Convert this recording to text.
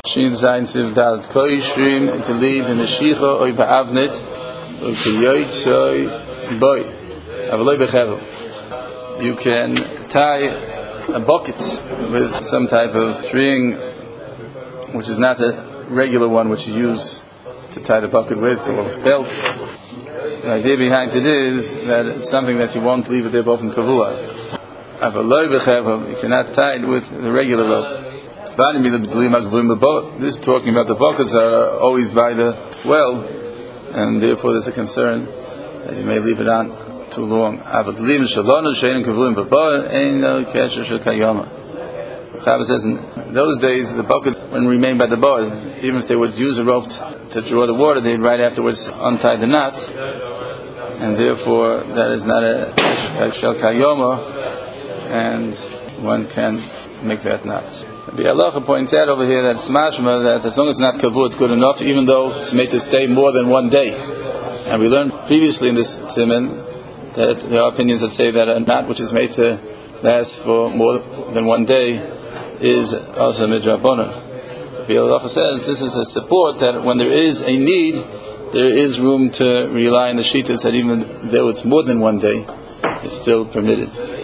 Shin Zayin Siv Dalet Kol Yishrim to leave in the Shicha or Ba'avnit or Kiyoytsoy Boy Avaloi Bechevel. You can tie a bucket with some type of string which is not a regular one which you use to tie the bucket with, or belt. The idea behind it is that it's something that you won't leave it there both in Kavua. Avaloi Bechevel, you cannot tie it with the regular rope. This is talking about the buckets that are always by the well, and therefore there's a concern that you may leave it on too long. Chava says in those days the bucket wouldn't remain by the bar. Even if they would use a rope to draw the water, they'd right afterwards untie the knot, and therefore that is not a shel kayoma, and one can make that knot. The halacha points out over here that it's mashma that as long as it's not kavur, it's good enough, even though it's made to stay more than one day. And we learned previously in this siman that there are opinions that say that a knot which is made to last for more than one day is also midrabanan. The halacha says this is a support that when there is a need, there is room to rely on the shittas that even though it's more than one day, it's still permitted.